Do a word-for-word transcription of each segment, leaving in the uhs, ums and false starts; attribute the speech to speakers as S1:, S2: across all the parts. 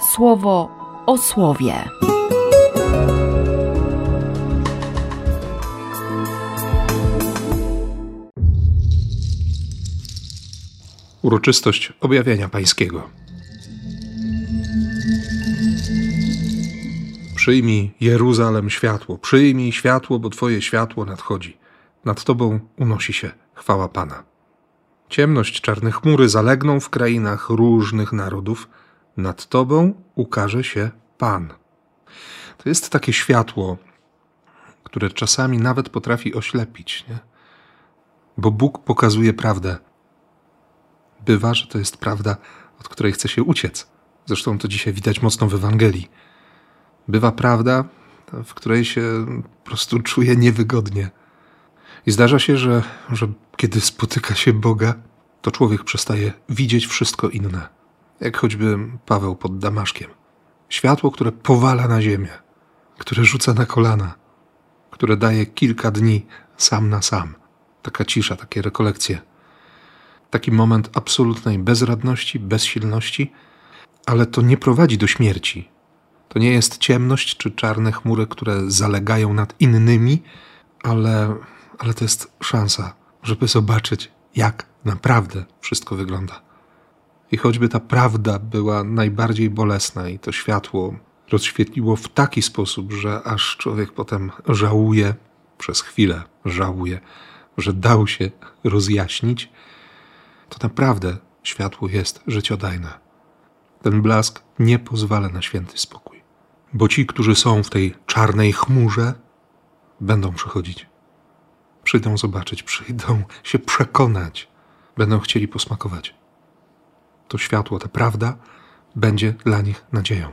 S1: Słowo o słowie.
S2: Uroczystość objawienia Pańskiego. Przyjmij, Jeruzalem, światło, przyjmij światło, bo Twoje światło nadchodzi. Nad Tobą unosi się chwała Pana. Ciemność, czarne chmury zalegną w krainach różnych narodów. Nad Tobą ukaże się Pan. To jest takie światło, które czasami nawet potrafi oślepić, nie? Bo Bóg pokazuje prawdę. Bywa, że to jest prawda, od której chce się uciec. Zresztą to dzisiaj widać mocno w Ewangelii. Bywa prawda, w której się po prostu czuje niewygodnie. I zdarza się, że, że kiedy spotyka się Boga, to człowiek przestaje widzieć wszystko inne. Jak choćby Paweł pod Damaszkiem. Światło, które powala na ziemię, które rzuca na kolana, które daje kilka dni sam na sam. Taka cisza, takie rekolekcje. Taki moment absolutnej bezradności, bezsilności, ale to nie prowadzi do śmierci. To nie jest ciemność czy czarne chmury, które zalegają nad innymi, ale, ale to jest szansa, żeby zobaczyć, jak naprawdę wszystko wygląda. I choćby ta prawda była najbardziej bolesna i to światło rozświetliło w taki sposób, że aż człowiek potem żałuje, przez chwilę żałuje, że dał się rozjaśnić, to naprawdę światło jest życiodajne. Ten blask nie pozwala na święty spokój. Bo ci, którzy są w tej czarnej chmurze, będą przychodzić. Przyjdą zobaczyć, przyjdą się przekonać, będą chcieli posmakować. To światło, ta prawda będzie dla nich nadzieją.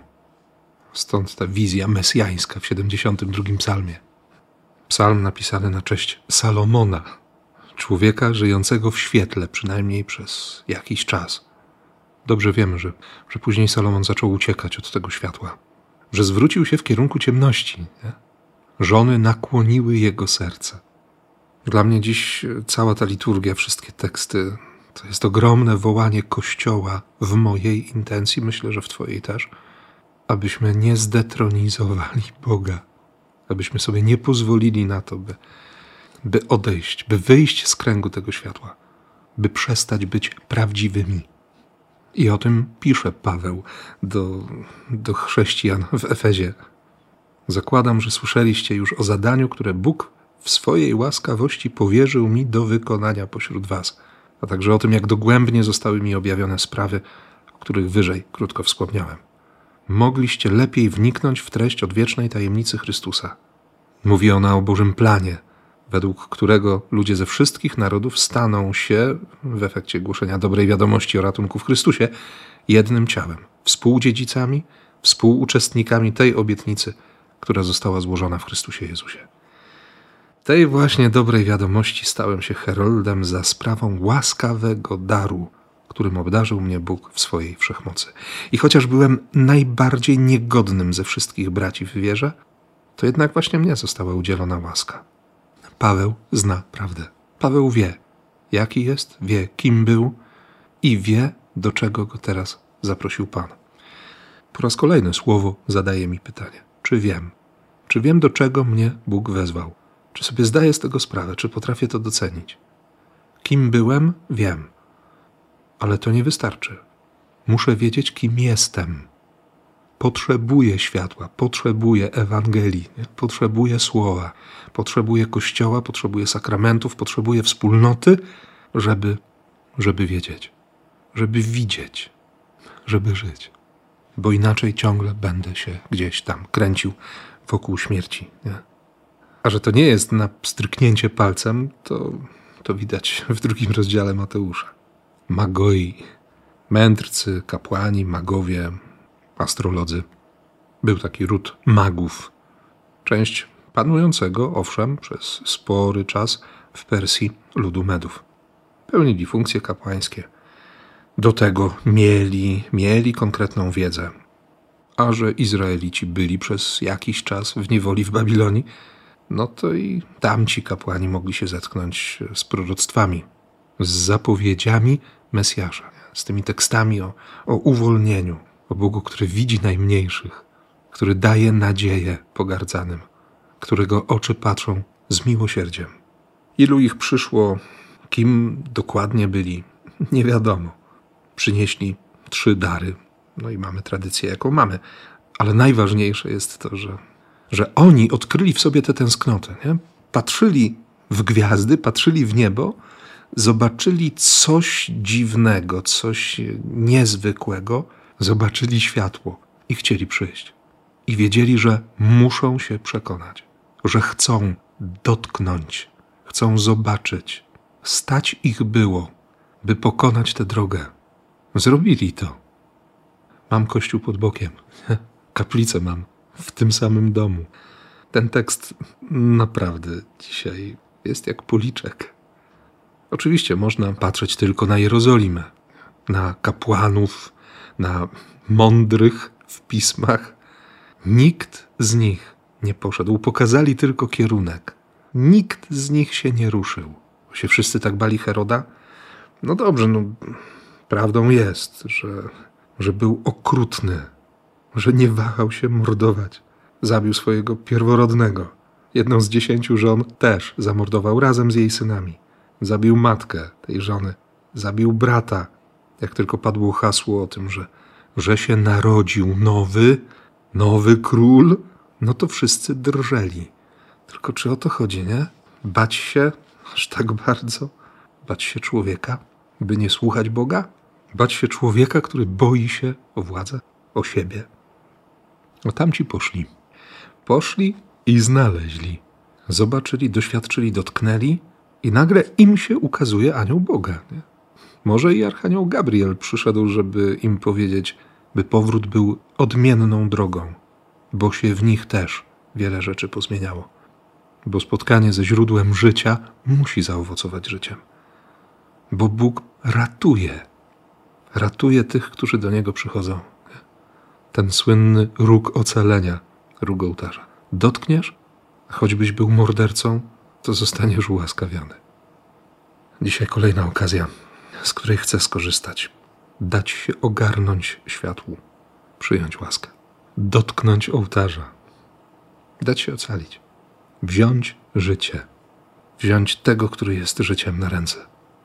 S2: Stąd ta wizja mesjańska w siedemdziesiątym drugim psalmie. Psalm napisany na cześć Salomona, człowieka żyjącego w świetle, przynajmniej przez jakiś czas. Dobrze wiemy, że, że później Salomon zaczął uciekać od tego światła, że zwrócił się w kierunku ciemności. Nie? Żony nakłoniły jego serce. Dla mnie dziś cała ta liturgia, wszystkie teksty, to jest ogromne wołanie Kościoła w mojej intencji, myślę, że w Twojej też, abyśmy nie zdetronizowali Boga, abyśmy sobie nie pozwolili na to, by, by odejść, by wyjść z kręgu tego światła, by przestać być prawdziwymi. I o tym pisze Paweł do, do chrześcijan w Efezie. Zakładam, że słyszeliście już o zadaniu, które Bóg w swojej łaskawości powierzył mi do wykonania pośród was, a także o tym, jak dogłębnie zostały mi objawione sprawy, o których wyżej krótko wspomniałem. Mogliście lepiej wniknąć w treść odwiecznej tajemnicy Chrystusa. Mówi ona o Bożym planie, według którego ludzie ze wszystkich narodów staną się, w efekcie głoszenia dobrej wiadomości o ratunku w Chrystusie, jednym ciałem, współdziedzicami, współuczestnikami tej obietnicy, która została złożona w Chrystusie Jezusie. Tej właśnie dobrej wiadomości stałem się heroldem za sprawą łaskawego daru, którym obdarzył mnie Bóg w swojej wszechmocy. I chociaż byłem najbardziej niegodnym ze wszystkich braci w wierze, to jednak właśnie mnie została udzielona łaska. Paweł zna prawdę. Paweł wie, jaki jest, wie, kim był i wie, do czego go teraz zaprosił Pan. Po raz kolejny słowo zadaje mi pytanie. Czy wiem? Czy wiem, do czego mnie Bóg wezwał? Czy sobie zdaję z tego sprawę? Czy potrafię to docenić? Kim byłem? Wiem. Ale to nie wystarczy. Muszę wiedzieć, kim jestem. Potrzebuję światła, potrzebuję Ewangelii, nie? Potrzebuję słowa, potrzebuję Kościoła, potrzebuję sakramentów, potrzebuję wspólnoty, żeby, żeby wiedzieć, żeby widzieć, żeby żyć. Bo inaczej ciągle będę się gdzieś tam kręcił wokół śmierci. Nie? A że to nie jest na pstryknięcie palcem, to, to widać w drugim rozdziale Mateusza. Magoi, mędrcy, kapłani, magowie, astrolodzy. Był taki ród magów. Część panującego, owszem, przez spory czas w Persji ludu Medów. Pełnili funkcje kapłańskie. Do tego mieli, mieli konkretną wiedzę. A że Izraelici byli przez jakiś czas w niewoli w Babilonii, no to i tamci kapłani mogli się zetknąć z proroctwami, z zapowiedziami Mesjasza, z tymi tekstami o, o uwolnieniu, o Bogu, który widzi najmniejszych, który daje nadzieję pogardzanym, którego oczy patrzą z miłosierdziem. Ilu ich przyszło, kim dokładnie byli, nie wiadomo. Przynieśli trzy dary, no i mamy tradycję, jaką mamy. Ale najważniejsze jest to, że, że oni odkryli w sobie tę tęsknotę. Nie? Patrzyli w gwiazdy, patrzyli w niebo, zobaczyli coś dziwnego, coś niezwykłego, zobaczyli światło i chcieli przyjść. I wiedzieli, że muszą się przekonać, że chcą dotknąć, chcą zobaczyć. Stać ich było, by pokonać tę drogę. Zrobili to. Mam kościół pod bokiem. Kaplicę mam w tym samym domu. Ten tekst naprawdę dzisiaj jest jak policzek. Oczywiście można patrzeć tylko na Jerozolimę, na kapłanów, na mądrych w pismach. Nikt z nich nie poszedł. Pokazali tylko kierunek. Nikt z nich się nie ruszył. Bo się wszyscy tak bali Heroda? No dobrze, no prawdą jest, że, że był okrutny, że nie wahał się mordować. Zabił swojego pierworodnego. Jedną z dziesięciu żon też zamordował razem z jej synami. Zabił matkę tej żony. Zabił brata. Jak tylko padło hasło o tym, że, że się narodził nowy, nowy król, no to wszyscy drżeli. Tylko czy o to chodzi, nie? Bać się aż tak bardzo? Bać się człowieka, by nie słuchać Boga? Bać się człowieka, który boi się o władzę, o siebie? No tamci poszli. Poszli i znaleźli. Zobaczyli, doświadczyli, dotknęli i nagle im się ukazuje anioł Boga. Nie? Może i archanioł Gabriel przyszedł, żeby im powiedzieć, by powrót był odmienną drogą, bo się w nich też wiele rzeczy pozmieniało. Bo spotkanie ze źródłem życia musi zaowocować życiem. Bo Bóg ratuje. Ratuje tych, którzy do Niego przychodzą. Ten słynny róg ocalenia, róg ołtarza. Dotkniesz, choćbyś był mordercą, to zostaniesz ułaskawiony. Dzisiaj kolejna okazja, z której chcę skorzystać. Dać się ogarnąć światłu, przyjąć łaskę. Dotknąć ołtarza. Dać się ocalić. Wziąć życie. Wziąć tego, który jest życiem na ręce.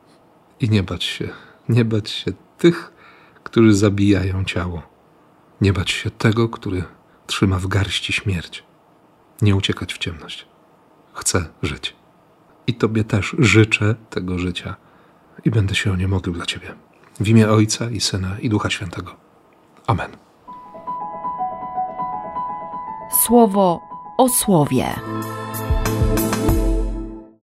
S2: I nie bać się, nie bać się tych, którzy zabijają ciało. Nie bać się tego, który trzyma w garści śmierć. Nie uciekać w ciemność. Chcę żyć. I Tobie też życzę tego życia. I będę się o nie modlił dla Ciebie. W imię Ojca i Syna i Ducha Świętego. Amen.
S1: Słowo o słowie.